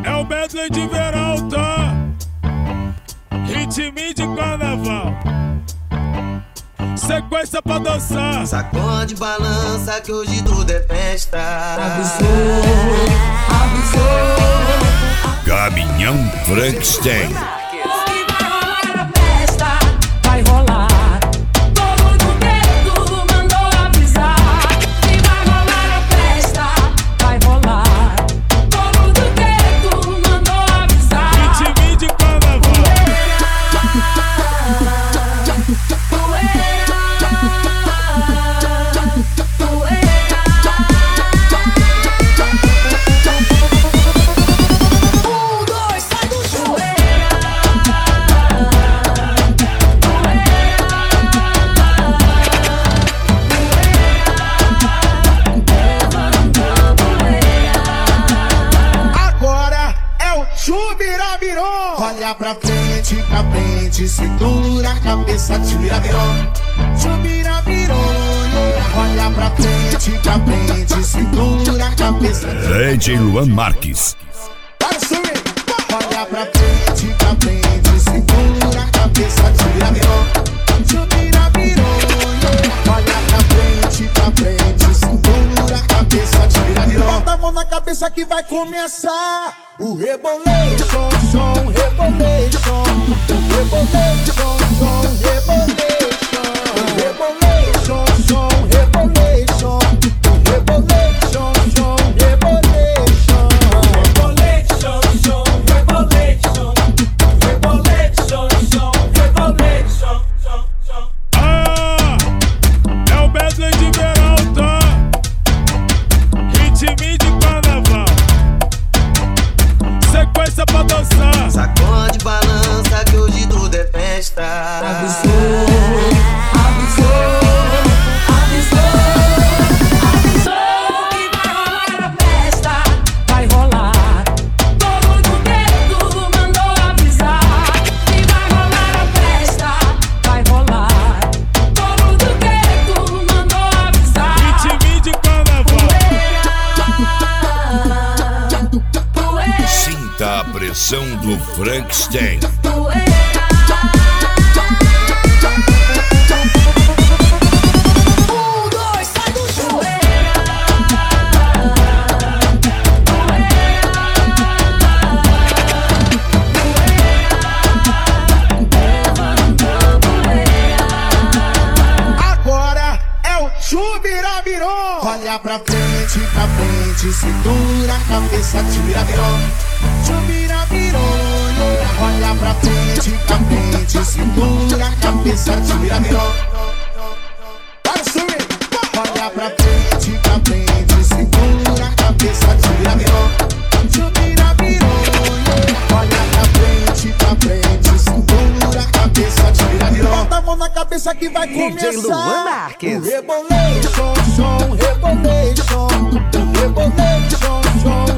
É o medley de verão, tá? Ritmo de carnaval. Sequência pra dançar. Sacode, balança que hoje tudo é festa. Avisou. Caminhão Frankenstein. Vai rolar. Todo mundo dentro mandou avisar que vai rolar a festa. Vai rolar. Todo mundo dentro mandou avisar. Ritmo de carnaval. Olha pra frente, segura a cabeça, tira virou. Chubira virou, olha pra frente, segura a cabeça. DJ Luan Marques. Olha pra frente, segura a cabeça, tira virou. Chubira virou, olha pra frente, segura a cabeça, tira virou. Bota a mão na cabeça que vai começar o Rebolation, som, Rebolation, Rebolation, som, Rebolation, Rebolation, som, Rebolation, Rebolation, som, Rebolation, Rebolation, som, Rebolation, Rebolation, som, Rebolation. Ah, é o medley de verão, tá? Ritmo de carnaval. Sequência pra dançar. Sacode, balança que hoje tudo é festa. Avisou. Que vai rolar a festa. Vai rolar. Todo mundo dentro mandou avisar que vai rolar a festa. Vai rolar. Todo mundo dentro mandou avisar. Ritmo de carnaval. Sinta a pressão do Frankenstein. Agora é o Chubira virou. Olha pra frente, segura a cabeça, tira virou. Chubira virou, olha pra frente, segura a cabeça, tira virou. Vai subir. Olha pra frente, segura a cabeça, tira virou. Chubira virou, olha pra frente, segura a cabeça, tira virou. Bota a mão na cabeça que vai começar DJ Luan Marques. o Rebolation, som, Rebolation, Rebolation, som,